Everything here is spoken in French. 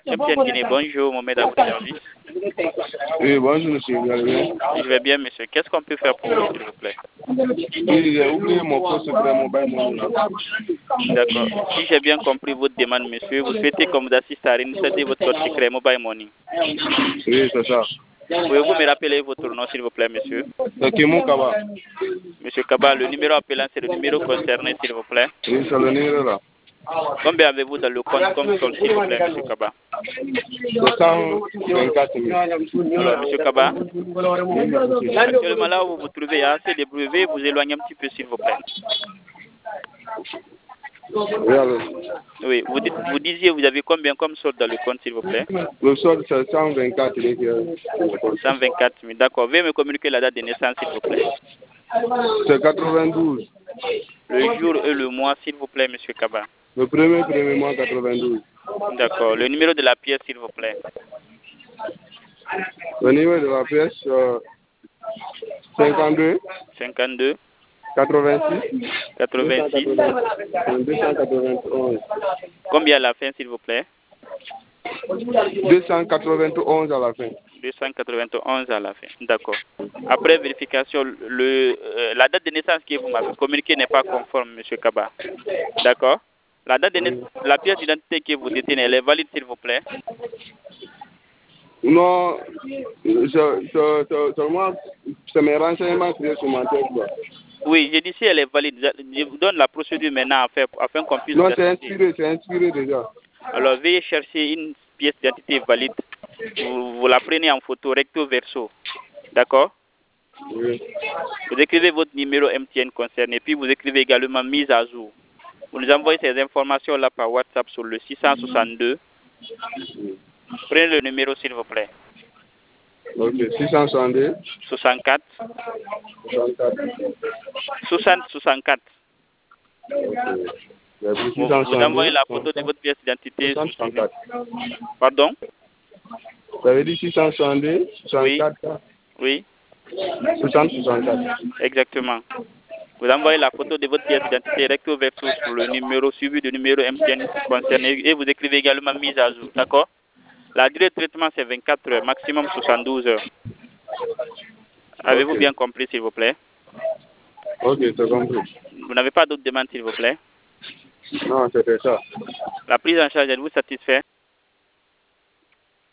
MTN Guinée, bonjour, Mohamed à votre service. Oui, bonjour monsieur, vous allez bien? Je vais bien, monsieur. Qu'est-ce qu'on peut faire pour vous, s'il vous plaît? Oui, j'ai oublié mon poste secret mobile money. D'accord. Si j'ai bien compris votre demande, monsieur, vous souhaitez qu'on vous assiste à réinstaller votre code secret Mobile Money. Oui, c'est ça. Pouvez-vous me rappeler votre nom, s'il vous plaît, monsieur? C'est Kimon Kaba. Monsieur Kaba, le numéro appelant, c'est le numéro concerné, s'il vous plaît. Oui, c'est le numéro là. Combien avez-vous dans le compte comme solde, s'il vous plaît, monsieur Kaba? C'est 124 000. Alors, monsieur Kaba, actuellement là où vous vous trouvez, il y a assez de bruit. Veuillez vous éloigner un petit peu, s'il vous plaît. Oui, alors. Oui, vous disiez, vous avez combien comme solde dans le compte, s'il vous plaît? Le solde, c'est 124 000. 124 000, d'accord. Veuillez me communiquer la date de naissance, s'il vous plaît. C'est 92. Le jour et le mois, s'il vous plaît, monsieur Kaba. Le premier mois 92. D'accord. Le numéro de la pièce, s'il vous plaît. Le numéro de la pièce, 52 52 86 86 291. Combien à la fin, s'il vous plaît? 291 à la fin. 291 à la fin. D'accord. Après vérification, la date de naissance que vous m'avez communiquée n'est pas conforme, monsieur Kaba. D'accord. La date de la pièce d'identité que vous détenez, elle est valide, s'il vous plaît? Non, seulement, c'est mes renseignements créés sur ma tête. Oui, j'ai dit si elle est valide. Je vous donne la procédure maintenant afin qu'on puisse... Non, c'est inspiré déjà. Alors, veuillez chercher une pièce d'identité valide. Vous la prenez en photo recto verso. D'accord? Oui. Vous écrivez votre numéro MTN concerné, puis vous écrivez également mise à jour. Vous nous envoyez ces informations-là par WhatsApp sur le 662. Prenez le numéro, s'il vous plaît. Ok, 662. 64. 60 64. Vous envoyez la photo de votre pièce d'identité. 64. Pardon? Vous avez dit 662, 64. Oui. 60, 64. Exactement. Vous envoyez la photo de votre pièce d'identité recto verso sur le numéro suivi du numéro MTN concerné et vous écrivez également mise à jour. D'accord? La durée de traitement, c'est 24 heures, maximum 72 heures. Avez-vous bien compris, s'il vous plaît? Ok, c'est compris. Vous n'avez pas d'autres demandes, s'il vous plaît? Non, c'était ça. La prise en charge, elle vous satisfait?